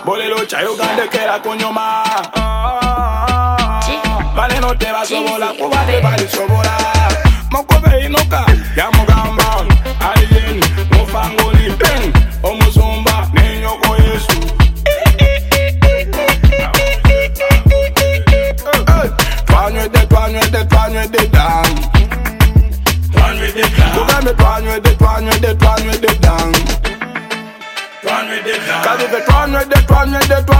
Bolero chayo gande kera kunyuma. Vale no te va sobola, kuba te vale sobola. Moko be inoka, ya mugamba. Alien, mufangoli, bang. Omuzumba, nenyoko Yesu. Twanwe de down. Kugame twanwe de down. Cause if twanwe de down.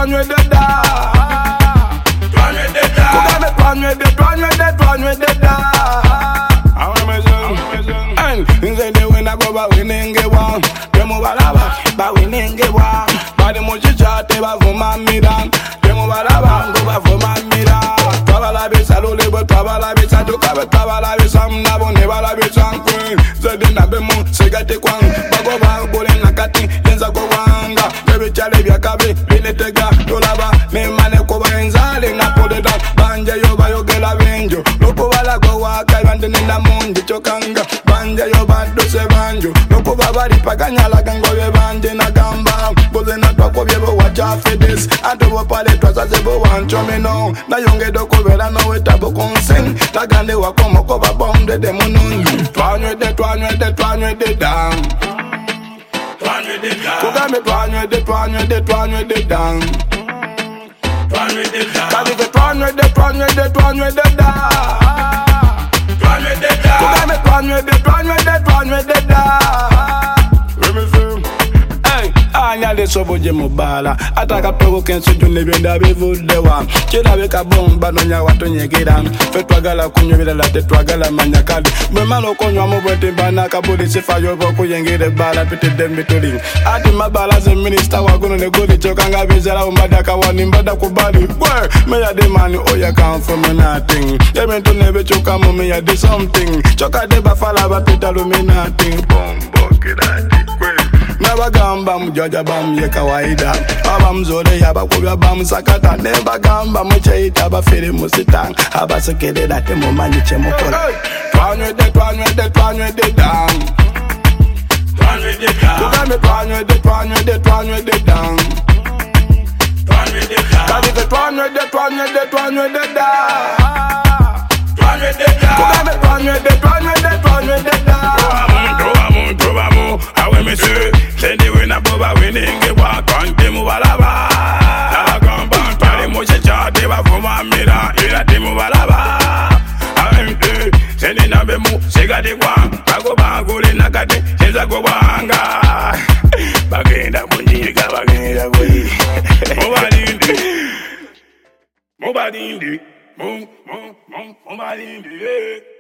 Kugame twanwe de down. And nze de wina go ba winenge wa. Demo balaba ba winenge wa. Ba de mochicha te ba vuma miran. Demo balaba go ba vuma miran. Twabala be salole bo twabala be sa to kabe twabala be sam na bo ne bala be sankwe. Zede na be mo segate kwang. Bago ba bole na kati yenza go wanga. Bebe chale bya kabe bile tega dolaba. Me mane ko ba enzale na pode da. Banja yo ba yo gela benjo. Loko bala go wa kai bande na mundi chokanga. Banja yo ba do se banjo. Loko baba ri paganya la gango be bande na gamba. Boze na twako byebo wacha fedes. Ando bo pale twaza zebo wancho me no. Na yonge doko vera no wetabo konsen. La gande wako moko ba bombe de monun. Twanwe de down. Kugame twanwe de down. Kali ke twanwe de down. Kugame twanwe de down. Anya de sobo je mobala ataka pego kenso jone benda be vudewa chira be ka bomba no nya wato nyegera fe twagala kunyobela la te twagala manyakali me malo konywa mo bwete bana ka police fa yo boko yengere bala pete dembe toling ati mabala ze minister wa gono le goli chokanga bezala umbada ka wani mbada kubali boy me ya de man oh ya come from nothing ya me to nebe choka mo me ya de something choka de bafala ba peta lo me nothing bombo kirati Nebagamba mjoja bam ye kawaida Aba mzore yaba kubya bam sakata Nebagamba mcheita bafiri musitang Aba sekede date mumanyi chemokora Twanwe de down. Kugame twanwe de down. Kali ke twanwe de down. Kugame twanwe de down. Trova awe me se Sende wina boba winenge wa Kante mu balaba Na gamba Pare mo checha te ba fuma mira Ira te mu balaba Awe me se Sende na be mu Sega de kwa Bago bangule nakate Senza go banga Bagenda bunjiga Bagenda goyi Mobadindi Mobadindi